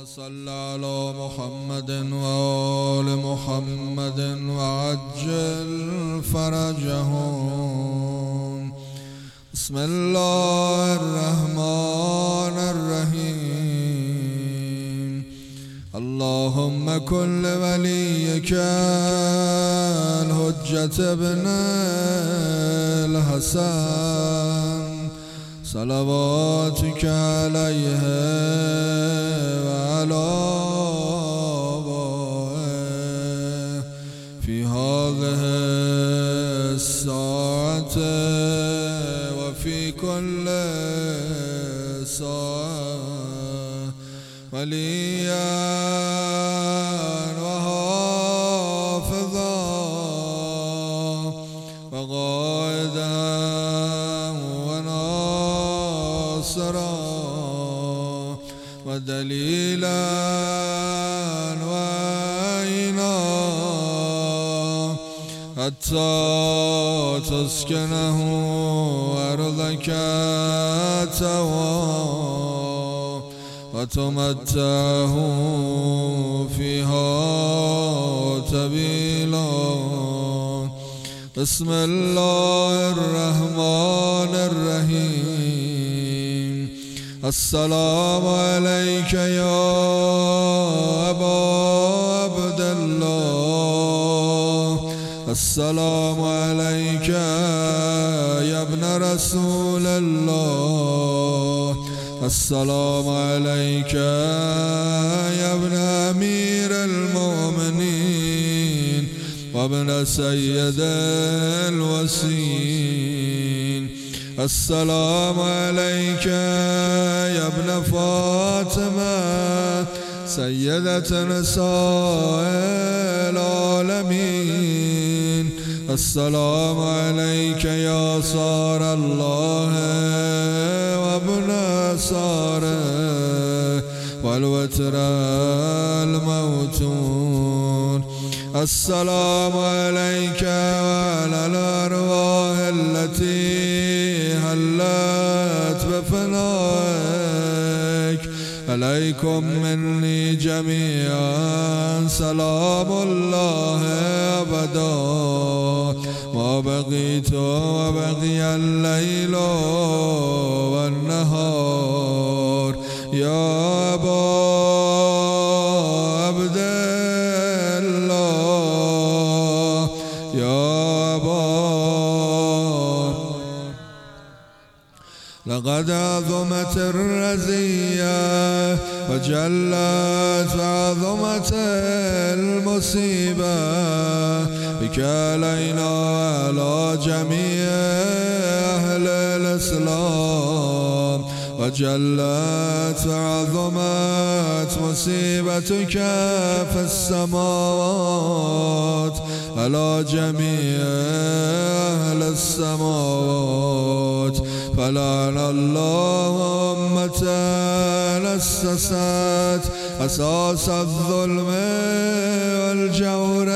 صل على محمد وآل محمد وعجل فرجهم. بسم الله الرحمن الرحيم. اللهم كن لوليك الحجة ابن الحسن صلواتك عليه وعلى آبائه في هذه الساعة وفي كل ساعة وليا وحافظا وقائدا وناصرا ودليلا وعينا حتى تسكنه أرضك توا وتمتعه فيها طويلا. بسم الله الرحمن الرحيم. السلام عليك يا أبا عبد الله. السلام عليك يا ابن رسول الله. السلام عليك يا ابن أمير المؤمنين وابن سيد الوسيين. السلام عليك يا ابن فاطمة سيدة نساء العالمين. السلام عليك يا صار الله وابن صاره والوتر الموتون. السلام عليك وعلى الأرواح التي هلت بفنائك. عليكم مني جميعا سلام الله أبدا ما بقيت وبقي الليل والنهار. يا أبا عبد الله يا أبا لقد عظمت الرزية وجلت عظمت المصيبة بك علينا على جميع أهل الإسلام. وجلت عظمت مصيبتك في السماوات على جميع أهل السماوات. فلعن الله أمة أسست أساس الظلم والجور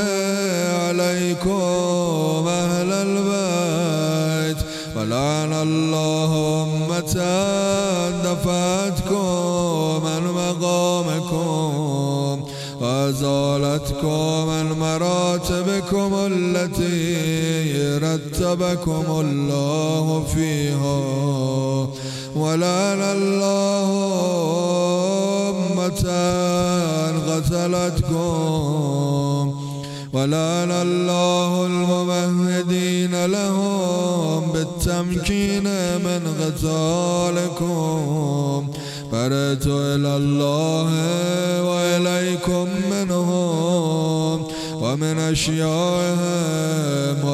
عليكم أهل البيت. ولعن الله أمة دفعتكم عن مقامكم وأزالتكم عن مراتبكم التي رتبكم الله فيها. ولعن الله أمة قتلتكم. ولعن الله الممهدين لهم بالتمكين من قتالكم. برئت إلى الله وإليكم منهم ومن أشيائهم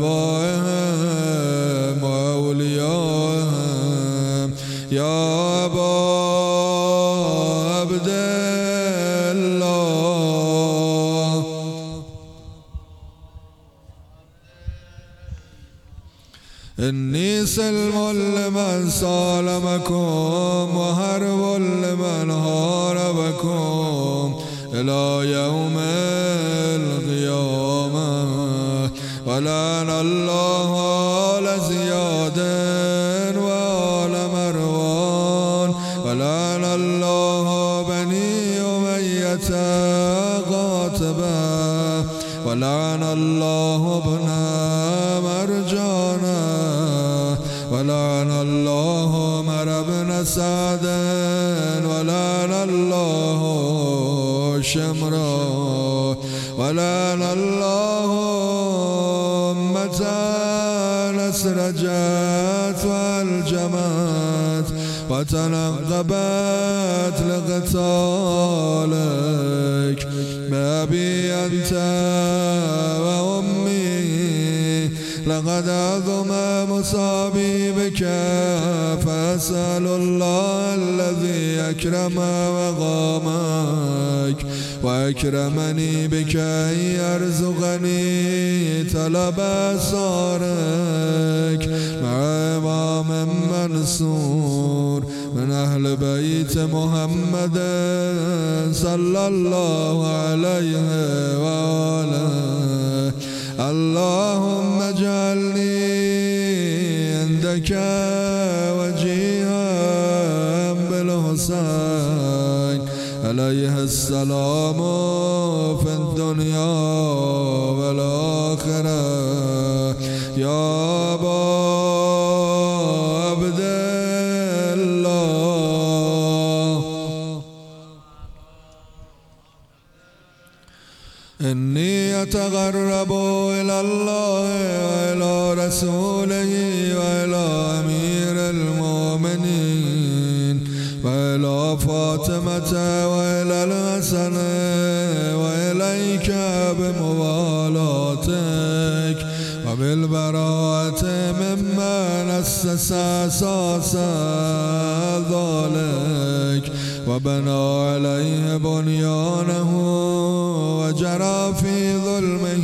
وأتباعهم وأوليائهم. يا أبا عبد الله إني سلم لمن سالمكم وحرب لمن حاربكم إلى يوم القيامة. ولعن الله آل زياد وآل مروان ولعن الله بني الميت قاتبا ولعن الله ابن مرجانا ولعن الله عمر بن سعد ولعن الله شمرا ولعن الله أمة أسرجت والجمت وتنقبت لقتالك بأبي أنت وأمي لقد عظم مصابي بك فأسأل الله الذي أكرم وقامك وأكرمني بك أن يرزقني طلب أسرارك مع إمام منصور من أهل بيت محمد صلى الله عليه وآله. اللهم اجعلني عندك وجيها بالحسين عليه السلام في الدنيا والآخرة يا أبا عبد الله. إني أتقرب إلى الله وإلى رسوله وإلى أمير المؤمنين وإلى فاطمة وإلى الحسن وإليك بموالاتك وبالبراءة ممن أسس أساس ذلك وبنى عليه بنيانه وجرى في ظلمه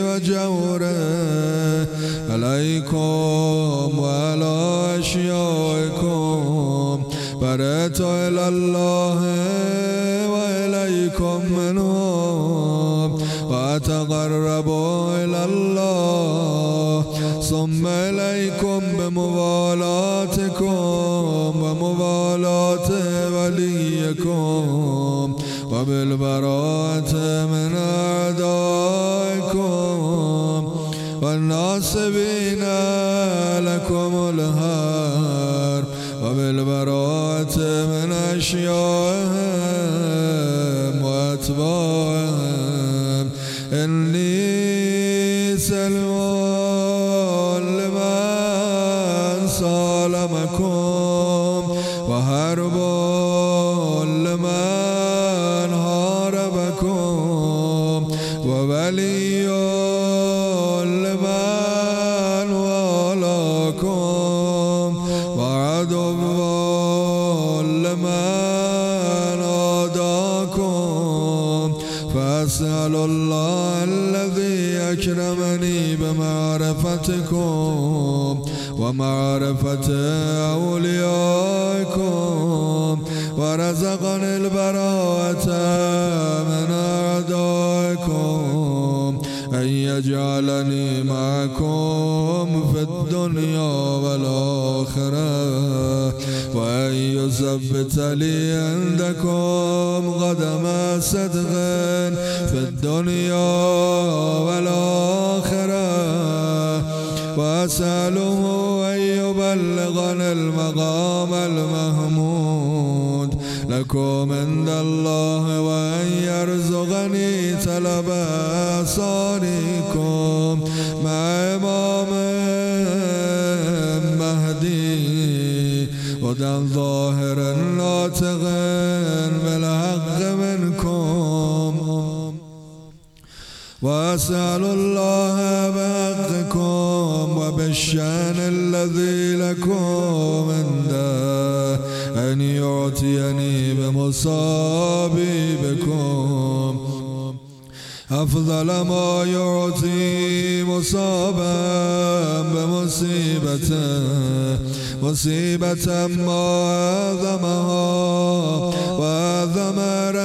وجوره عليكم وعلى أشيائكم برأت إلى الله وإليكم منهم وأتقرب إلى الله ثم إليكم بموالاتكم وموالاة وليكم وبالبراءة من أعدائكم والناصبين لكم الهار وبالبراءة من أشيائهم وأتباعهم. إني سلم لمن سالمكم وحرب لمن حاربكم وولي لمن والاكم وعدو لمن عاداكم. فأسأل الله الذي أكرمني بمعرفتكم ومعرفة أوليائكم ورزقني البراءة من أعدائكم أن يجعلني معكم في الدنيا والآخرة وأن يثبت لي عندكم قدم صدق في الدنيا والآخرة. وأسأله أن يبلغني المقام المحمود لكم عند الله وأن يرزقني طلب أسراركم مع إمام مهدي هدى ظاهر ناطق بالحق منكم. وأسأل الله بحقكم وبالشأن الذي لكم عنده أن يعطيني بمصابي بكم أفضل ما يعطي مصابا بمصيبته مصيبة ما أعظمها وأعظم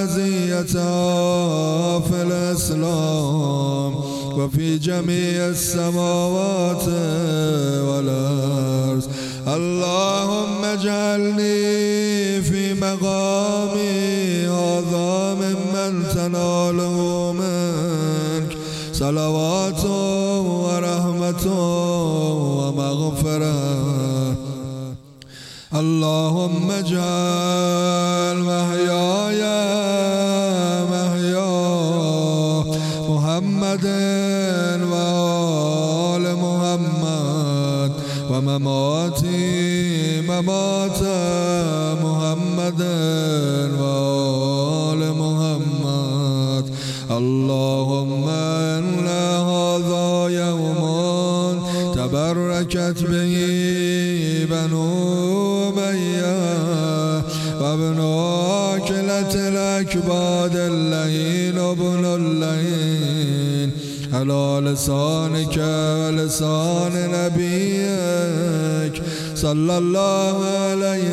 رزيتها في الإسلام وفي جميع السماوات والأرض. اللهم اجعلني في مقامي هذا ممن تناله منك صلوات ورحمة ومغفرة. اللهم اجعل محياي محيا محمد وآل محمد ومماتي ممات محمد وآل محمد. اللهم إن هذا يوم تبركت به بنو وابن آكلة الأكباد اللين وابن اللين على لسانك ولسان نبيك صلى الله عليه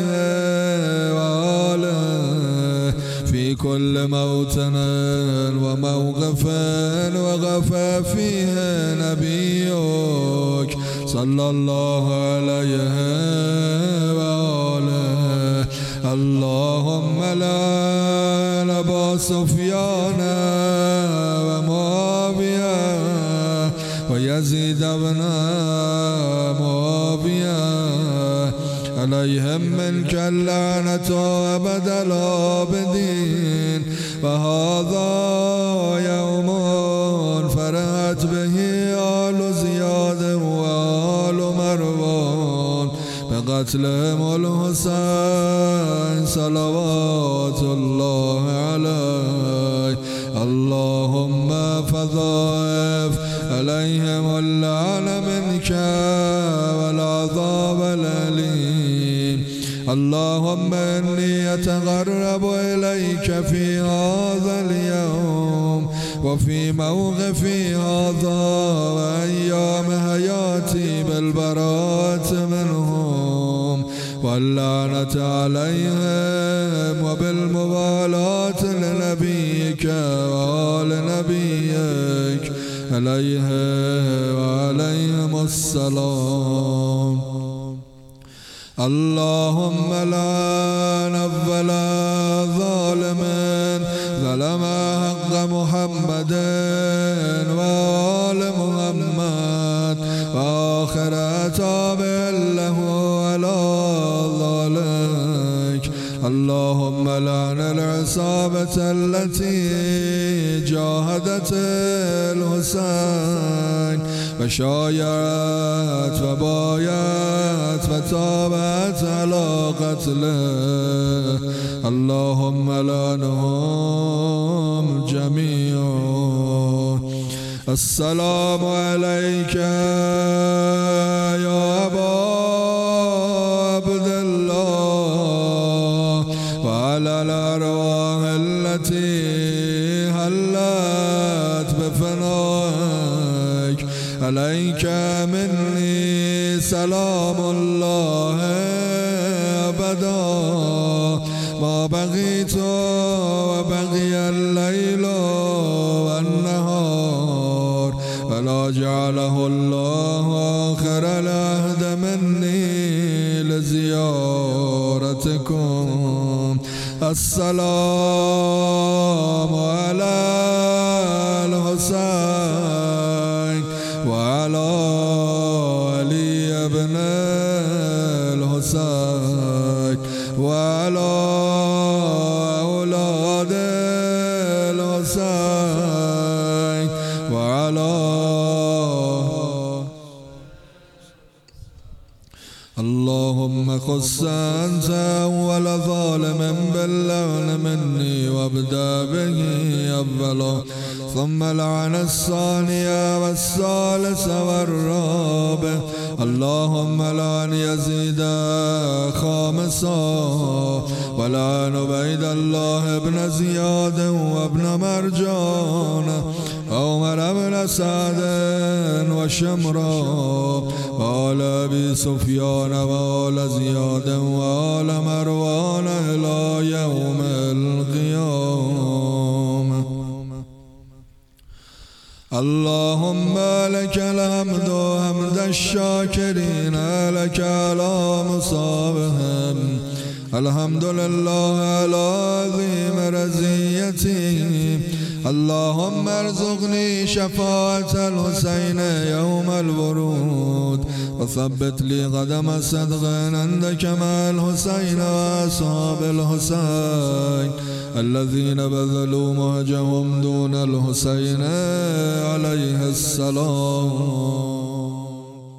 وآله في كل موطن وموقف وقف فيه نبيك صلى الله عليه وآله. اللهم لعن أبا سفيان ومعاوية ويزيد بن معاوية عليهم منك اللعنة أبد الآبدين. وهذا يوم فرحت به آل زياد وآل مروان بقتلهم الحسين صلوات الله عليه. اللهم فضاعف عليهم اللعن منك والعذاب الأليم. اللهم إني أتقرب إليك في هذا اليوم وفي موقفي هذا وأيام حياتي بالبراءة منهم واللعنة عليهم وبالموالاة لنبيك وآل نبيك عليه وعليهم السلام. اللهم لعن أول ظالم ظلم حق محمد وآل محمد وآخر تابع له على ذلك. اللهم لعن العصابة التي جاهدت الحسين وشايعت وبايعت وتابعت على قتله. اللهم لعنهم جميعا. السلام عليك يا أبا عبد الله وعلى الأرواح التي هلت بفنائك. عليك مني سلام الله أبدا ما بقيت وبقي الليل والنهار ولا جعله الله آخر العهد مني لزيارتكم. السلام على الحسين وعلى علي بن الحسين وعلى أولاد الحسين وعلى. اللهم خص أنت أول ظالم باللعن مني وابدأ به أولا ثم لعن الثانية والثالثة والرابع. اللهم لعن يزيد خامسا ولعن عبيد الله بن زياد وابن مرجان عمر بن سعد وشمرا وآل أبي سفيان وآل زياد وآل مروان إلى يوم القيامة. اللهم لك الحمد حمد الشاكرين لك على مصابهم. الحمد لله على عظيم رزيته اللهم ارزقني شفاعة الحسين يوم الورود وثبت لي قدم صدق عندك مع الحسين وأصحاب الحسين الذين بذلوا مهجهم دون الحسين عليه السلام.